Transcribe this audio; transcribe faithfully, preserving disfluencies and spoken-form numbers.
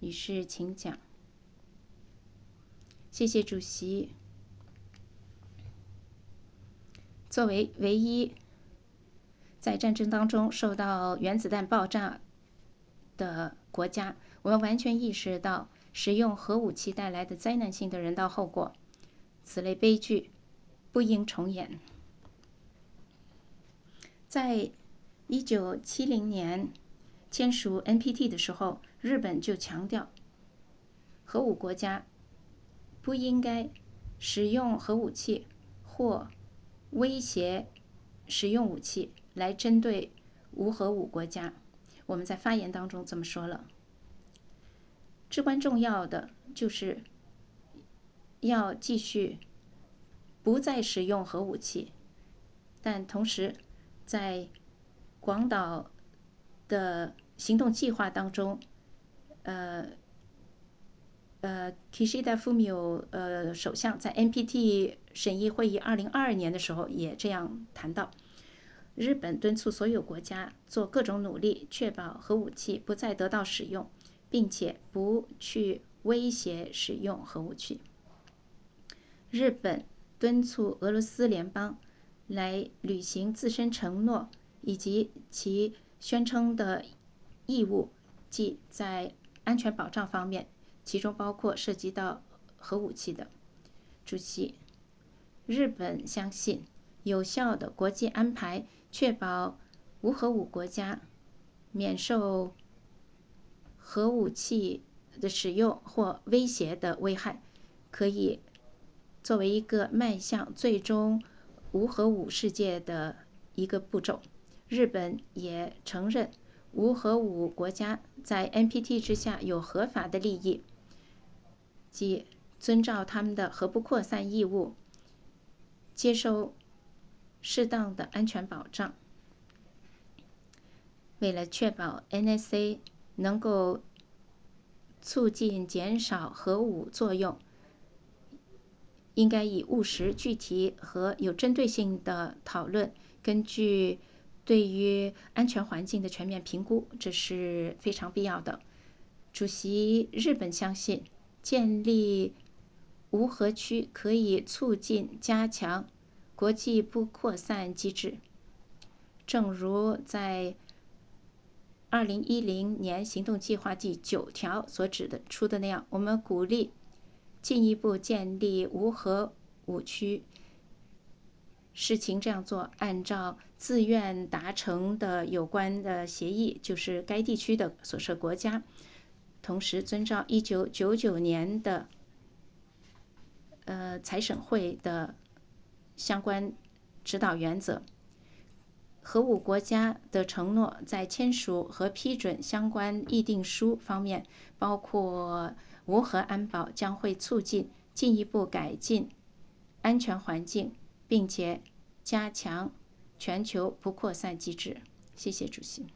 女士，请讲。谢谢主席。作为唯一在战争当中受到原子弹爆炸的国家，我们完全意识到使用核武器带来的灾难性的人道后果，此类悲剧不应重演。在一九七零年签署 N P T 的时候，日本就强调，核武国家不应该使用核武器或威胁使用武器来针对无核武国家。我们在发言当中这么说了。至关重要的就是要继续不再使用核武器，但同时在广岛的行动计划当中，呃呃 ，Kishida Fumio 呃首相在 N P T 审议会议二零二二年的时候也这样谈到，日本敦促所有国家做各种努力，确保核武器不再得到使用，并且不去威胁使用核武器。日本敦促俄罗斯联邦来履行自身承诺以及其宣称的义务，即在安全保障方面，其中包括涉及到核武器的。主席，日本相信有效的国际安排确保无核武国家免受核武器的使用或威胁的危害，可以作为一个迈向最终无核武世界的一个步骤。日本也承认无核武国家在 N P T 之下有合法的利益，即遵照他们的核不扩散义务，接受适当的安全保障。为了确保 N S A 能够促进减少核武作用，应该以务实、具体和有针对性的讨论，根据对于安全环境的全面评估，这是非常必要的。主席，日本相信建立无核区可以促进加强国际不扩散机制，正如在二零一零年行动计划第九条所指的出的那样，我们鼓励进一步建立无核武区。事情这样做，按照自愿达成的有关的协议，就是该地区的所涉国家，同时遵照一九九九年的呃财审会的相关指导原则。核武国家的承诺在签署和批准相关议定书方面，包括无核安保，将会促进进一步改进安全环境，并且加强全球不扩散机制。谢谢主席。